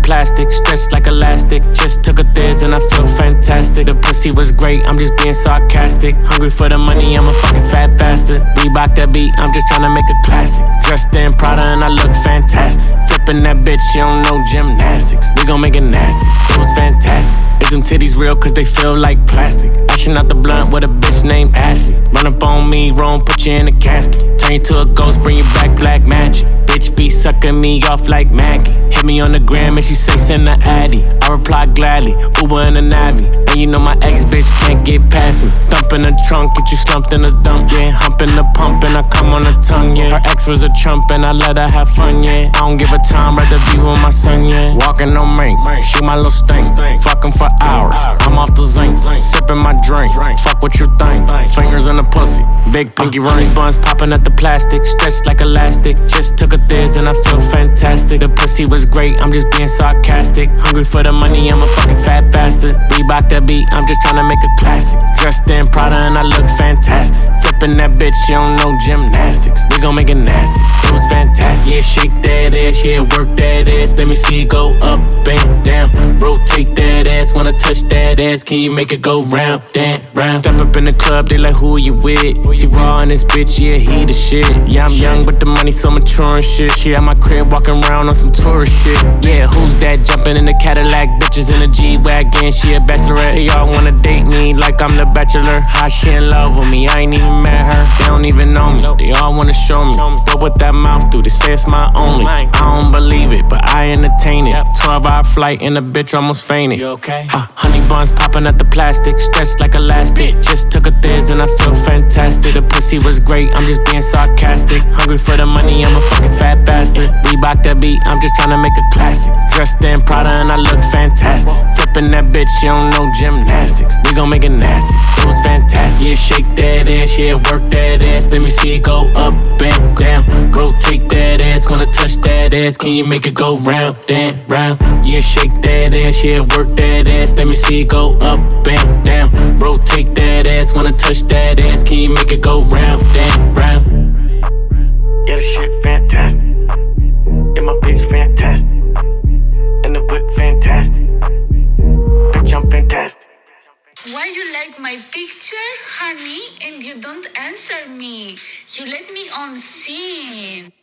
plastic, stretched like elastic. Just took a thiz and I feel fantastic. The pussy was great, I'm just being sarcastic. Hungry for the money, I'm a fucking fat bastard. Reebok that beat, I'm just tryna make a classic. Dressed in Prada and I look fantastic. Flipping that bitch, you don't know gymnastics. We gon' make it nasty, it was fantastic. Is them titties real cause they feel like plastic? Ashing out the blunt with a bitch named Ashley. Run up on me, wrong, put you in a casket. Turn you to a ghost, bring you back black magic. Bitch be sucking me off like Maggie. Hit me on the gram and she say send the Addy. I reply gladly, Uber in the Navi. And you know my ex-bitch can't get past me. Thump in the trunk, get you slumped in the dump, yeah. Hump in the pump and I come on the tongue, yeah. Her ex was a chump and I let her have fun, yeah. I don't give a time, rather be with my son, yeah. Walking on rank, shoot my little stink. Fucking for hours, I'm off the zinc. Sipping my drink, fuck what you think. Fingers in the pussy, big pinky ring. Buns popping at the plastic, stretched like elastic. Just took a thiz and I feel fantastic. The pussy was great, I'm just being sarcastic. Hungry for the money, I'm a fucking fat bastard. Reebok that beat, I'm just tryna make a classic. Dressed in Prada and I look fantastic. Flipping that bitch, you don't know gymnastics. We gon' make it nasty, it was fantastic. Yeah, shake that ass, yeah, work that ass. Let me see it go up and down. Rotate that ass, wanna touch that ass. Can you make it go round, and round? Step up in the club, they like, who you with? T-Raw and this bitch, yeah, he the shit. Yeah, I'm young, but the money so mature and shit. She at my crib, walking around on some tourist shit. Yeah, who's that jumping in the Cadillac? Bitches in the G-Wagon, she a bachelorette. They all wanna date me like I'm the bachelor. How she in love with me, I ain't even met her. They don't even know me, they all wanna show me. But what that mouth do, they say it's my only. I don't believe it, but I entertain it. 12-hour flight and the bitch almost fainted. Honey buns popping at the plastic, stretched like elastic. Just took a thiz and I feel fantastic. The pussy was great, I'm just being sarcastic. Hungry for the money, I'm a fucking fat bastard. Reebok that beat, I'm just tryna make a classic. Dressed in Prada and I look fantastic. Flipping that bitch, you don't know gymnastics. We gon' make it nasty, it was fantastic. Yeah, shake that ass, yeah, work that ass. Let me see it go up and down. Rotate that ass, wanna touch that ass. Can you make it go round and round? Yeah, shake that ass, yeah, work that ass. Let me see it go up and down. Rotate that ass, wanna touch that ass. Can you make it go round and round? Yeah, the shit fantastic. Yeah, my bitch fantastic. And the whip fantastic. Bitch, I'm fantastic. Why you like my picture, honey, and you don't answer me? You let me on scene.